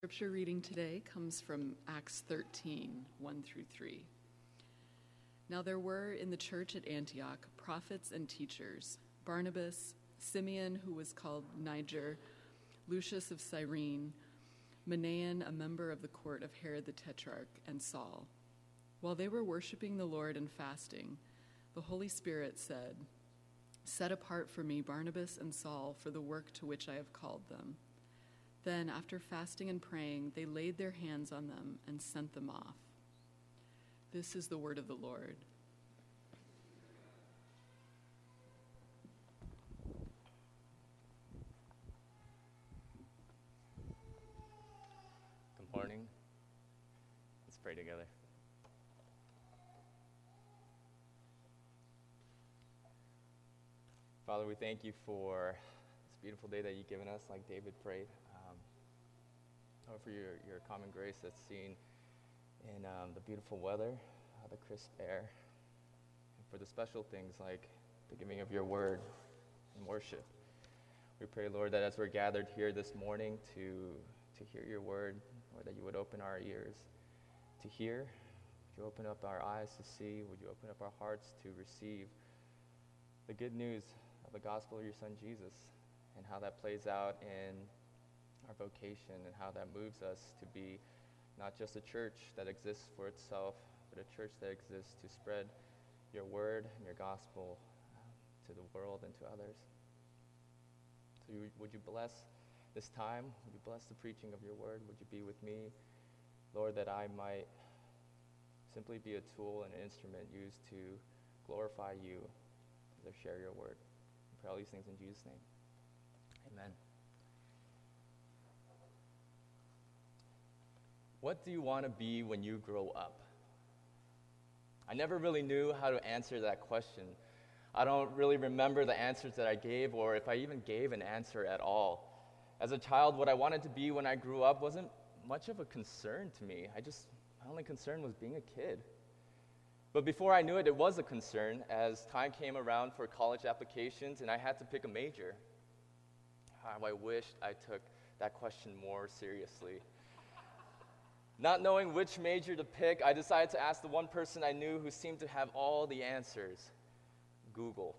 Scripture reading today comes from Acts 13, 1 through 3. Now there were in the church at Antioch prophets and teachers, Barnabas, Simeon, who was called Niger, Lucius of Cyrene, Manaen, a member of the court of Herod the Tetrarch, and Saul. While they were worshiping the Lord and fasting, the Holy Spirit said, "Set apart for me Barnabas and Saul for the work to which I have called them." Then, after fasting and praying, they laid their hands on them and sent them off. This is the word of the Lord. Good morning. Let's pray together. Father, we thank you for this beautiful day that you've given us, like David prayed. Lord, for your common grace that's seen in the beautiful weather, the crisp air, and for the special things like the giving of your word and worship. We pray, Lord, that as we're gathered here this morning to hear your word, Lord, that you would open our ears to hear. Would you open up our eyes to see? Would you open up our hearts to receive the good news of the gospel of your Son, Jesus, and how that plays out in our vocation and how that moves us to be not just a church that exists for itself, but a church that exists to spread your word and your gospel to the world and to others. So would you bless this time? Would you bless the preaching of your word? Would you be with me, Lord, that I might simply be a tool and an instrument used to glorify you as I share your word. I pray all these things in Jesus' name. Amen. What do you want to be when you grow up? I never really knew how to answer that question. I don't really remember the answers that I gave, or if I even gave an answer at all. As a child, what I wanted to be when I grew up wasn't much of a concern to me. My only concern was being a kid. But before I knew it, it was a concern as time came around for college applications and I had to pick a major. How I wished I took that question more seriously. Not knowing which major to pick, I decided to ask the one person I knew who seemed to have all the answers, Google.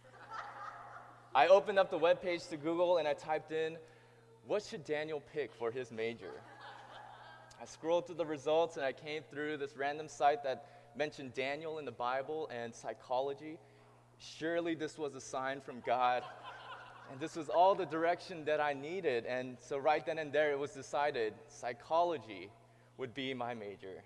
I opened up the webpage to Google and I typed in, what should Daniel pick for his major? I scrolled through the results and I came through this random site that mentioned Daniel in the Bible and psychology. Surely this was a sign from God. And this was all the direction that I needed. And so right then and there it was decided psychology would be my major.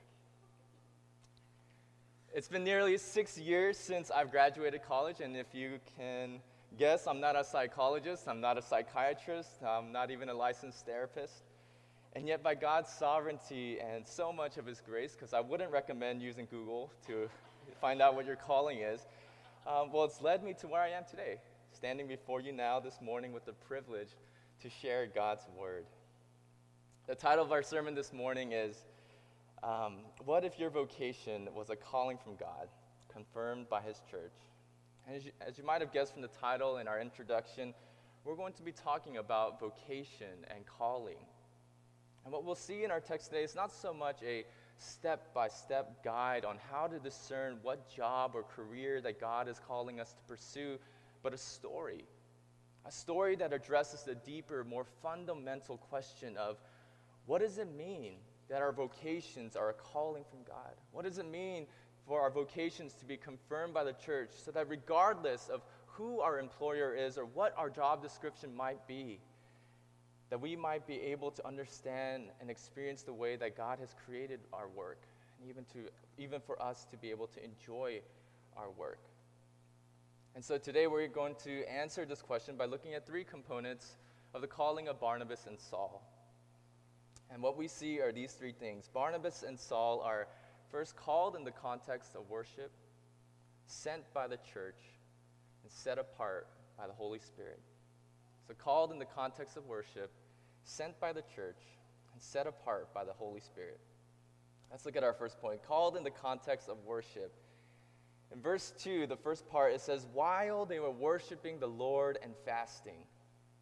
It's been nearly 6 years since I've graduated college, and if you can guess, I'm not a psychologist, I'm not a psychiatrist, I'm not even a licensed therapist. And yet by God's sovereignty and so much of his grace, because I wouldn't recommend using Google to find out what your calling is, it's led me to where I am today, standing before you now this morning with the privilege to share God's word. The title of our sermon this morning is, What If Your Vocation Was a Calling from God, Confirmed by His Church? And as you might have guessed from the title and our introduction, we're going to be talking about vocation and calling. And what we'll see in our text today is not so much a step-by-step guide on how to discern what job or career that God is calling us to pursue, but a story that addresses the deeper, more fundamental question of what does it mean that our vocations are a calling from God? What does it mean for our vocations to be confirmed by the church so that regardless of who our employer is or what our job description might be, that we might be able to understand and experience the way that God has created our work, and even for us to be able to enjoy our work. And so today we're going to answer this question by looking at three components of the calling of Barnabas and Saul. And what we see are these three things. Barnabas and Saul are first called in the context of worship, sent by the church, and set apart by the Holy Spirit. So called in the context of worship, sent by the church, and set apart by the Holy Spirit. Let's look at our first point. Called in the context of worship. In verse 2, the first part, it says, while they were worshiping the Lord and fasting.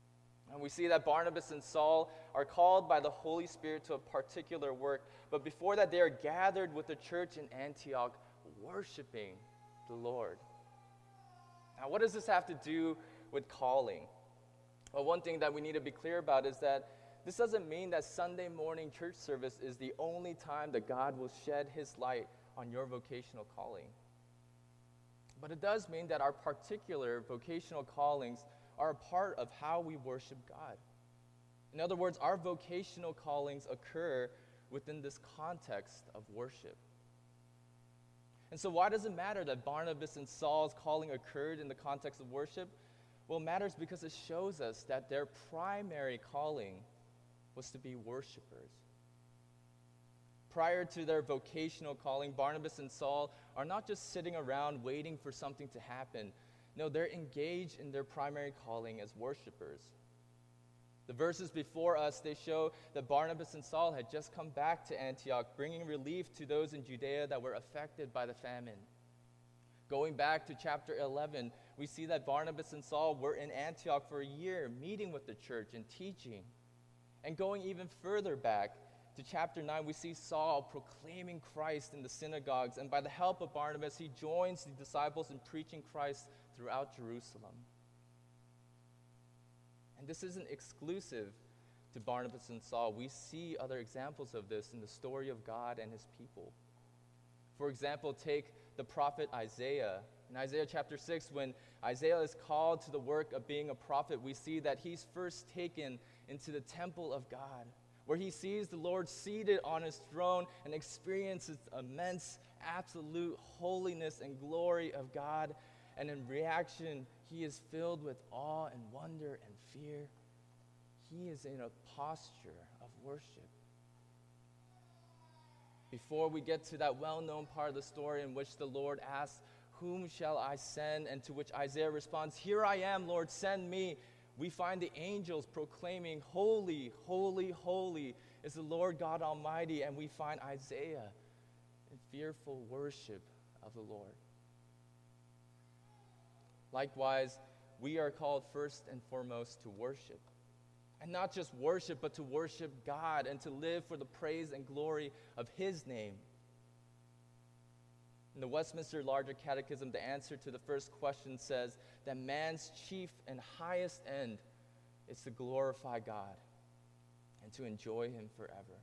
And we see that Barnabas and Saul are called by the Holy Spirit to a particular work. But before that, they are gathered with the church in Antioch, worshiping the Lord. Now, what does this have to do with calling? Well, one thing that we need to be clear about is that this doesn't mean that Sunday morning church service is the only time that God will shed his light on your vocational calling. But it does mean that our particular vocational callings are a part of how we worship God. In other words, our vocational callings occur within this context of worship. And so why does it matter that Barnabas and Saul's calling occurred in the context of worship? Well, it matters because it shows us that their primary calling was to be worshipers. Prior to their vocational calling, Barnabas and Saul are not just sitting around waiting for something to happen. No, they're engaged in their primary calling as worshipers. The verses before us, they show that Barnabas and Saul had just come back to Antioch, bringing relief to those in Judea that were affected by the famine. Going back to chapter 11, we see that Barnabas and Saul were in Antioch for a year, meeting with the church and teaching. And going even further back to chapter 9, we see Saul proclaiming Christ in the synagogues, and by the help of Barnabas, he joins the disciples in preaching Christ throughout Jerusalem. And this isn't exclusive to Barnabas and Saul. We see other examples of this in the story of God and his people. For example, take the prophet Isaiah. In Isaiah chapter 6, when Isaiah is called to the work of being a prophet, we see that he's first taken into the temple of God, where he sees the Lord seated on his throne and experiences immense, absolute holiness and glory of God. And in reaction, he is filled with awe and wonder and fear. He is in a posture of worship. Before we get to that well-known part of the story in which the Lord asks, "Whom shall I send?" and to which Isaiah responds, "Here I am, Lord, send me," we find the angels proclaiming, "Holy, holy, holy is the Lord God Almighty," and we find Isaiah in fearful worship of the Lord. Likewise, we are called first and foremost to worship. And not just worship, but to worship God and to live for the praise and glory of his name. In the Westminster Larger Catechism, the answer to the first question says that man's chief and highest end is to glorify God and to enjoy him forever.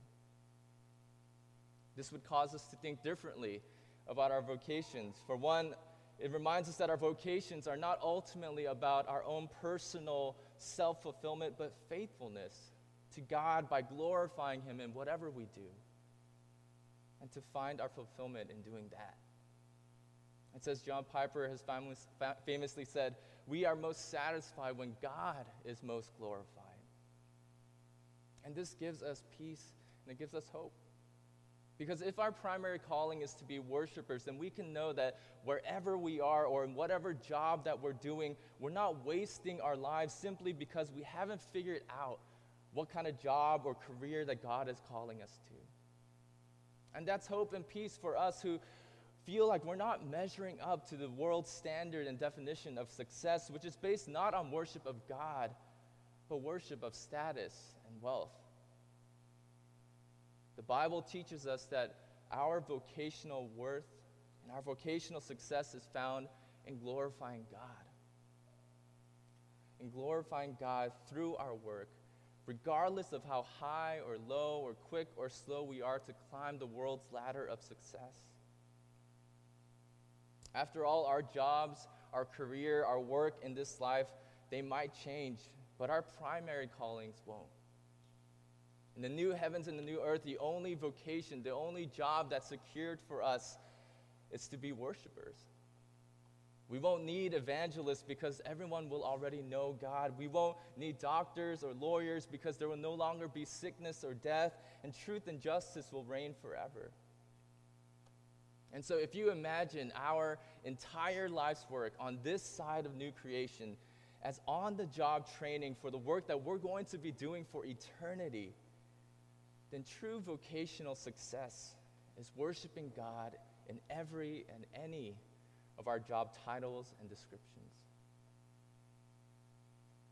This would cause us to think differently about our vocations. For one, it reminds us that our vocations are not ultimately about our own personal self-fulfillment, but faithfulness to God by glorifying him in whatever we do, and to find our fulfillment in doing that. It says John Piper has famously said, "We are most satisfied when God is most glorified." And this gives us peace and it gives us hope. Because if our primary calling is to be worshipers, then we can know that wherever we are or in whatever job that we're doing, we're not wasting our lives simply because we haven't figured out what kind of job or career that God is calling us to. And that's hope and peace for us who feel like we're not measuring up to the world's standard and definition of success, which is based not on worship of God, but worship of status and wealth. The Bible teaches us that our vocational worth and our vocational success is found in glorifying God. In glorifying God through our work, regardless of how high or low or quick or slow we are to climb the world's ladder of success. After all, our jobs, our career, our work in this life, they might change, but our primary callings won't. In the new heavens and the new earth, the only vocation, the only job that's secured for us is to be worshipers. We won't need evangelists because everyone will already know God. We won't need doctors or lawyers because there will no longer be sickness or death, and truth and justice will reign forever. And so if you imagine our entire life's work on this side of new creation as on-the-job training for the work that we're going to be doing for eternity, then true vocational success is worshiping God in every and any of our job titles and descriptions.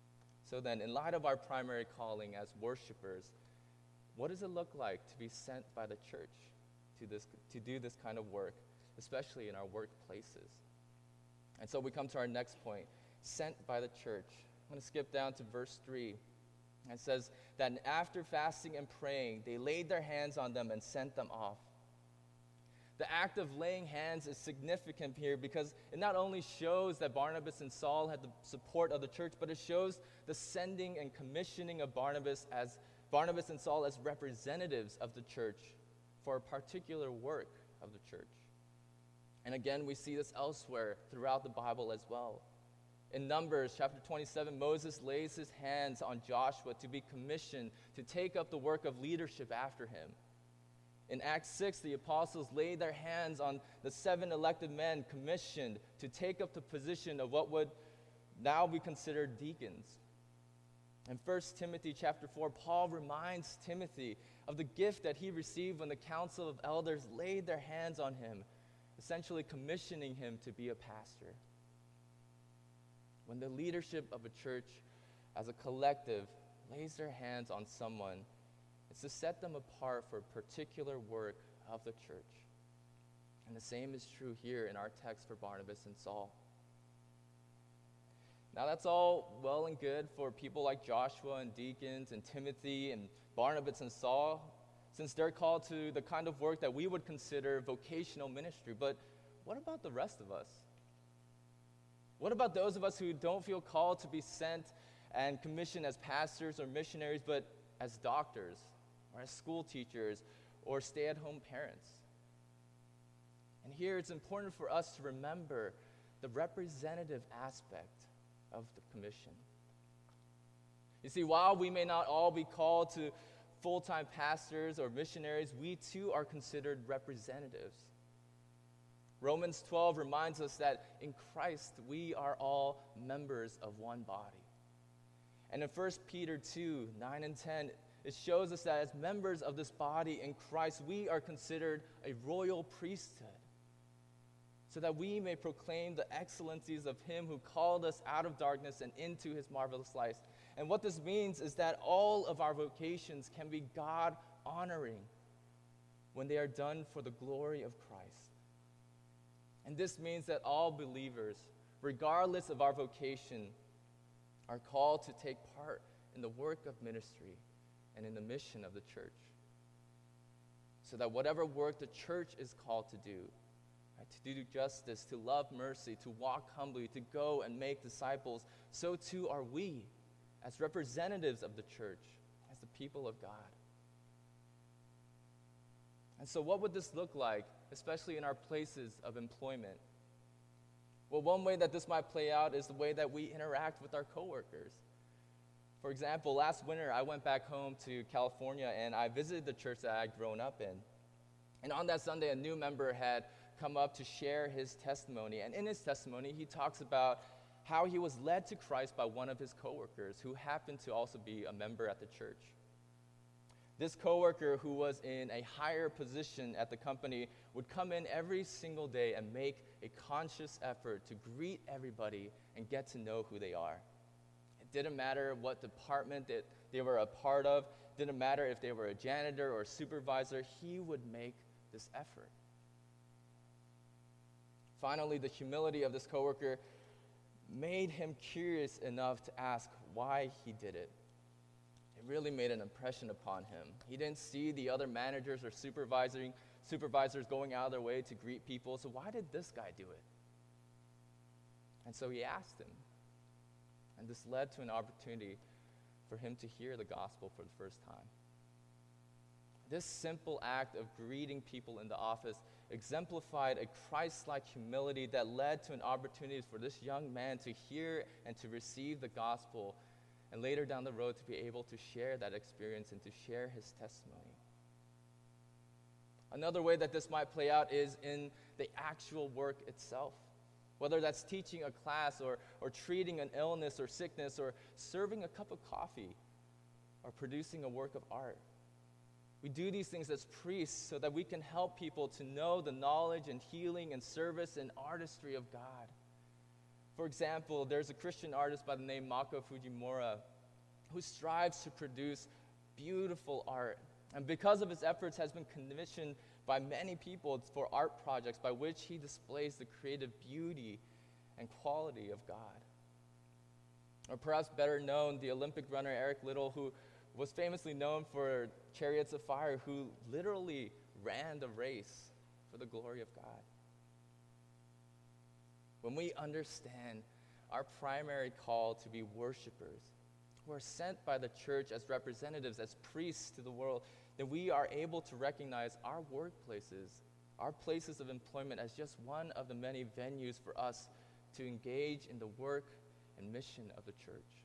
So then, in light of our primary calling as worshipers, what does it look like to be sent by the church to do this kind of work, especially in our workplaces? And so we come to our next point, sent by the church. I'm going to skip down to verse 3. It says that after fasting and praying, they laid their hands on them and sent them off. The act of laying hands is significant here because it not only shows that Barnabas and Saul had the support of the church, but it shows the sending and commissioning of Barnabas and Saul as representatives of the church for a particular work of the church. And again, we see this elsewhere throughout the Bible as well. In Numbers chapter 27, Moses lays his hands on Joshua to be commissioned to take up the work of leadership after him. In Acts 6, the apostles laid their hands on the 7 elected men commissioned to take up the position of what would now be considered deacons. In 1 Timothy chapter 4, Paul reminds Timothy of the gift that he received when the council of elders laid their hands on him, essentially commissioning him to be a pastor. When the leadership of a church as a collective lays their hands on someone, it's to set them apart for a particular work of the church. And the same is true here in our text for Barnabas and Saul. Now that's all well and good for people like Joshua and deacons and Timothy and Barnabas and Saul, since they're called to the kind of work that we would consider vocational ministry. But what about the rest of us? What about those of us who don't feel called to be sent and commissioned as pastors or missionaries, but as doctors or as school teachers or stay-at-home parents? And here it's important for us to remember the representative aspect of the commission. You see, while we may not all be called to full-time pastors or missionaries, we too are considered representatives. Romans 12 reminds us that in Christ we are all members of one body. And in 1 Peter 2, 9 and 10, it shows us that as members of this body in Christ, we are considered a royal priesthood, so that we may proclaim the excellencies of him who called us out of darkness and into his marvelous light. And what this means is that all of our vocations can be God-honoring when they are done for the glory of Christ. And this means that all believers, regardless of our vocation, are called to take part in the work of ministry and in the mission of the church. So that whatever work the church is called to do justice, to love mercy, to walk humbly, to go and make disciples, so too are we as representatives of the church, as the people of God. And so what would this look like, especially in our places of employment? Well, one way that this might play out is the way that we interact with our coworkers. For example, last winter, I went back home to California and I visited the church that I'd grown up in. And on that Sunday, a new member had come up to share his testimony. And in his testimony, he talks about how he was led to Christ by one of his coworkers who happened to also be a member at the church. This coworker, who was in a higher position at the company, would come in every single day and make a conscious effort to greet everybody and get to know who they are. It didn't matter what department that they were a part of, didn't matter if they were a janitor or a supervisor, he would make this effort. Finally, the humility of this coworker made him curious enough to ask why he did it. It really made an impression upon him. He didn't see the other managers or supervisors going out of their way to greet people, so why did this guy do it? And so he asked him. And this led to an opportunity for him to hear the gospel for the first time. This simple act of greeting people in the office exemplified a Christ-like humility that led to an opportunity for this young man to hear and to receive the gospel, and later down the road to be able to share that experience and to share his testimony. Another way that this might play out is in the actual work itself. Whether that's teaching a class or treating an illness or sickness or serving a cup of coffee or producing a work of art. We do these things as priests so that we can help people to know the knowledge and healing and service and artistry of God. For example, there's a Christian artist by the name Mako Fujimura who strives to produce beautiful art, and because of his efforts has been commissioned by many people for art projects by which he displays the creative beauty and quality of God. Or perhaps better known, the Olympic runner Eric Liddell, who was famously known for Chariots of Fire, who literally ran the race for the glory of God. When we understand our primary call to be worshipers, who are sent by the church as representatives, as priests to the world, then we are able to recognize our workplaces, our places of employment, as just one of the many venues for us to engage in the work and mission of the church.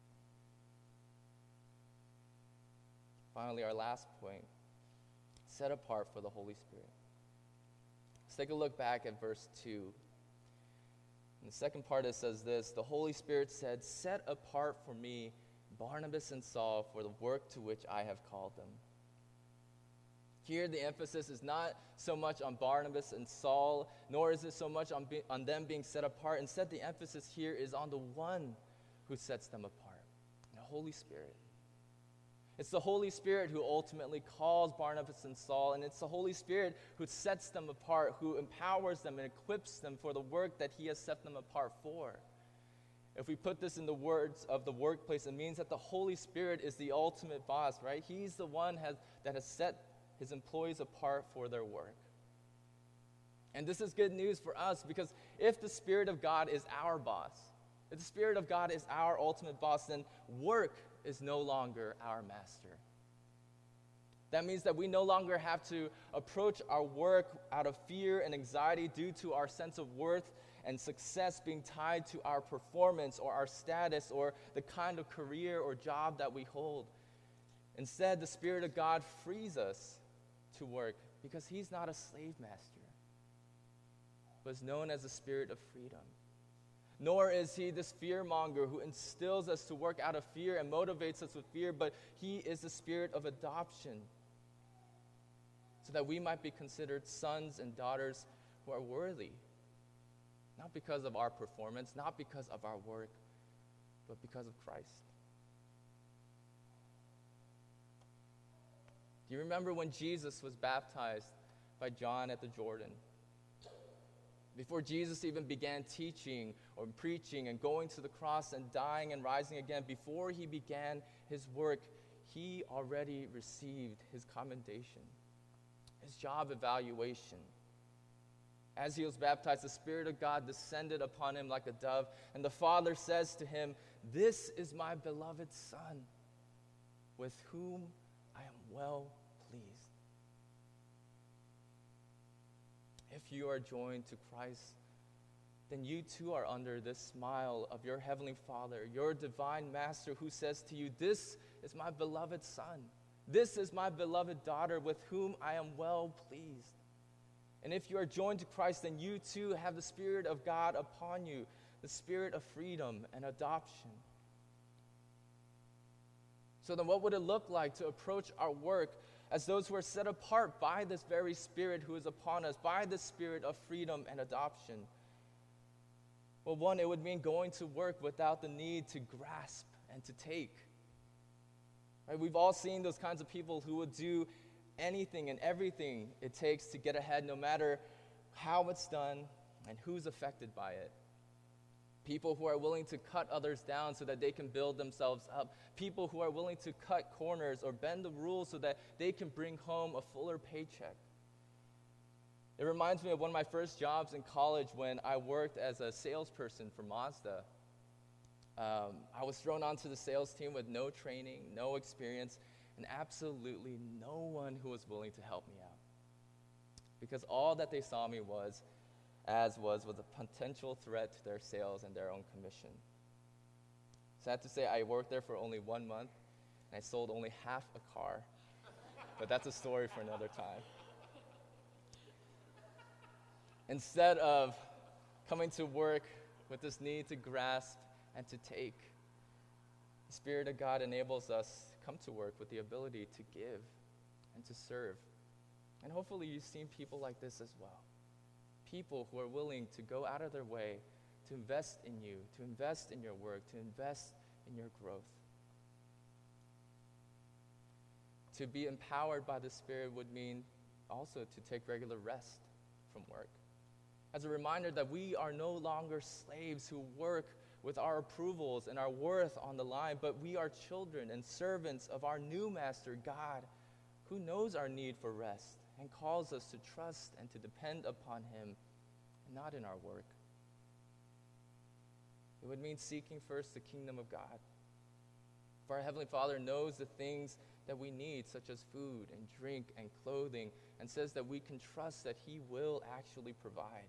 Finally, our last point, set apart for the Holy Spirit. Let's take a look back at verse 2. In the second part, it says this: the Holy Spirit said, "Set apart for me Barnabas and Saul for the work to which I have called them." Here, the emphasis is not so much on Barnabas and Saul, nor is it so much on them being set apart. Instead, the emphasis here is on the one who sets them apart, the Holy Spirit. It's the Holy Spirit who ultimately calls Barnabas and Saul, and it's the Holy Spirit who sets them apart, who empowers them and equips them for the work that he has set them apart for. If we put this in the words of the workplace, it means that the Holy Spirit is the ultimate boss, right? He's the one that has set his employees apart for their work. And this is good news for us, because if the Spirit of God is our boss, if the Spirit of God is our ultimate boss, then work is no longer our master. That means that we no longer have to approach our work out of fear and anxiety due to our sense of worth and success being tied to our performance or our status or the kind of career or job that we hold. Instead, the Spirit of God frees us to work because he's not a slave master, but is known as the Spirit of freedom. Nor is he this fearmonger who instills us to work out of fear and motivates us with fear, but he is the Spirit of adoption, so that we might be considered sons and daughters who are worthy, not because of our performance, not because of our work, but because of Christ. Do you remember when Jesus was baptized by John at the Jordan? Before Jesus even began teaching or preaching and going to the cross and dying and rising again, before he began his work, he already received his commendation, his job evaluation. As he was baptized, the Spirit of God descended upon him like a dove, and the Father says to him, "This is my beloved Son, with whom I am well pleased." If you are joined to Christ, then you too are under this smile of your Heavenly Father, your divine Master, who says to you, "This is my beloved Son. This is my beloved daughter, with whom I am well pleased." And if you are joined to Christ, then you too have the Spirit of God upon you, the Spirit of freedom and adoption. So then what would it look like to approach our work as those who are set apart by this very Spirit who is upon us, by the Spirit of freedom and adoption? Well, one, it would mean going to work without the need to grasp and to take. Right? We've all seen those kinds of people who would do anything and everything it takes to get ahead, no matter how it's done and who's affected by it. People who are willing to cut others down so that they can build themselves up. People who are willing to cut corners or bend the rules so that they can bring home a fuller paycheck. It reminds me of one of my first jobs in college when I worked as a salesperson for Mazda. I was thrown onto the sales team with no training, no experience, and absolutely no one who was willing to help me out. Because all that they saw me was a potential threat to their sales and their own commission. Sad to say, I worked there for only 1 month, and I sold only half a car. But that's a story for another time. Instead of coming to work with this need to grasp and to take, the Spirit of God enables us to come to work with the ability to give and to serve. And hopefully you've seen people like this as well. People who are willing to go out of their way to invest in you, to invest in your work, to invest in your growth. To be empowered by the Spirit would mean also to take regular rest from work. As a reminder that we are no longer slaves who work with our approvals and our worth on the line, but we are children and servants of our new master, God, who knows our need for rest and calls us to trust and to depend upon him, and not in our work. It would mean seeking first the kingdom of God. For our Heavenly Father knows the things that we need, such as food and drink and clothing, and says that we can trust that he will actually provide.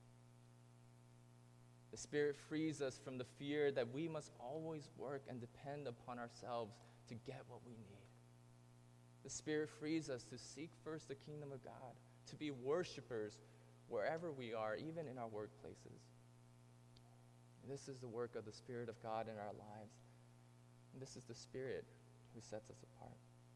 The Spirit frees us from the fear that we must always work and depend upon ourselves to get what we need. The Spirit frees us to seek first the kingdom of God, to be worshipers wherever we are, even in our workplaces. And this is the work of the Spirit of God in our lives. And this is the Spirit who sets us apart.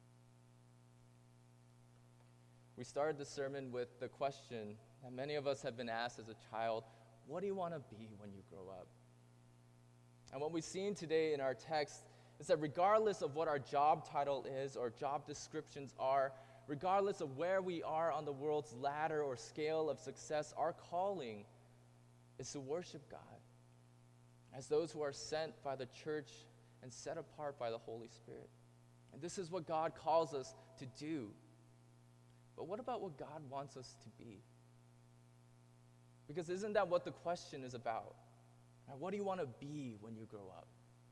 We started the sermon with the question that many of us have been asked as a child: what do you want to be when you grow up? And what we've seen today in our text is that regardless of what our job title is or job descriptions are, regardless of where we are on the world's ladder or scale of success, our calling is to worship God as those who are sent by the church and set apart by the Holy Spirit. And this is what God calls us to do. But what about what God wants us to be? Because isn't that what the question is about? Now, what do you want to be when you grow up?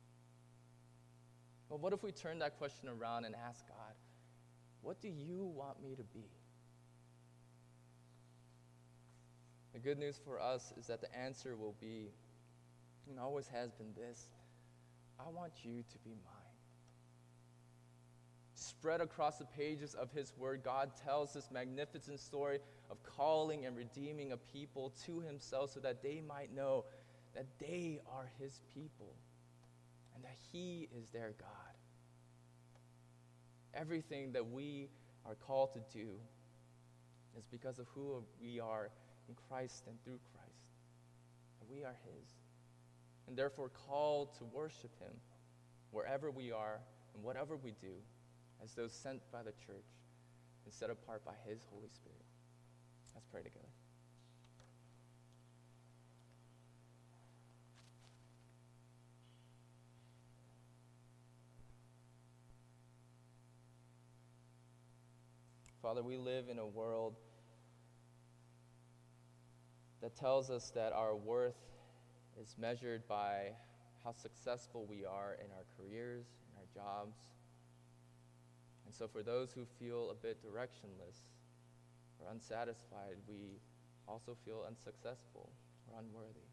Well, what if we turn that question around and ask God, what do you want me to be? The good news for us is that the answer will be, and always has been this: I want you to be mine. Spread across the pages of his word, God tells this magnificent story of calling and redeeming a people to himself so that they might know that they are his people and that he is their God. Everything that we are called to do is because of who we are in Christ and through Christ. And we are his. And therefore called to worship him wherever we are and whatever we do, as those sent by the church and set apart by his Holy Spirit. Let's pray together. Father, we live in a world that tells us that our worth is measured by how successful we are in our careers, in our jobs. And so for those who feel a bit directionless or unsatisfied, we also feel unsuccessful or unworthy.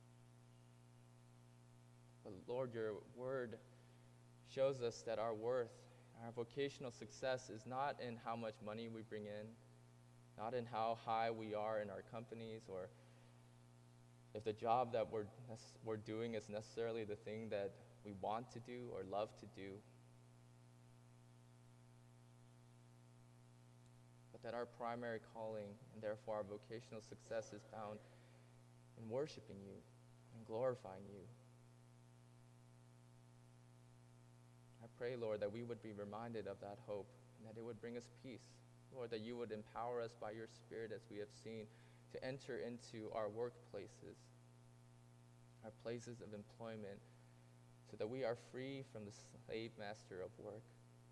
But Lord, your word shows us that our worth, our vocational success is not in how much money we bring in, not in how high we are in our companies, or if the job that we're doing is necessarily the thing that we want to do or love to do. But that our primary calling, and therefore our vocational success, is found in worshiping you and glorifying you. I pray, Lord, that we would be reminded of that hope and that it would bring us peace. Lord, that you would empower us by your Spirit, as we have seen, to enter into our workplaces, our places of employment, so that we are free from the slave master of work.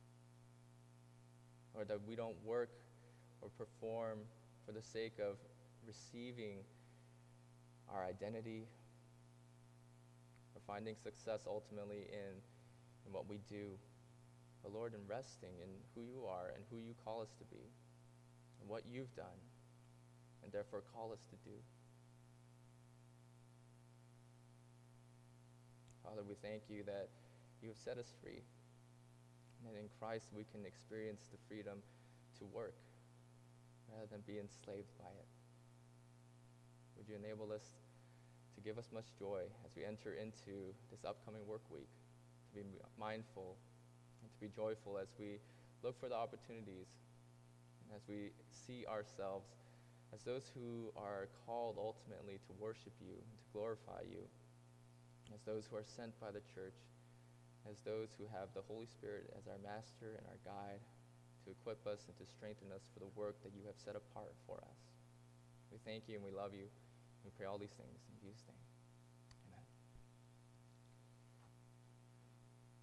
Or that we don't work or perform for the sake of receiving our identity or finding success ultimately in what we do. But Lord, in resting in who you are and who you call us to be and what you've done, and therefore call us to do. Father, we thank you that you have set us free, and that in Christ we can experience the freedom to work rather than be enslaved by it. Would you enable us to give us much joy as we enter into this upcoming work week, to be mindful and to be joyful as we look for the opportunities and as we see ourselves as those who are called ultimately to worship you and to glorify you, as those who are sent by the church, as those who have the Holy Spirit as our master and our guide, to equip us and to strengthen us for the work that you have set apart for us. We thank you and we love you. We pray all these things in Jesus' name.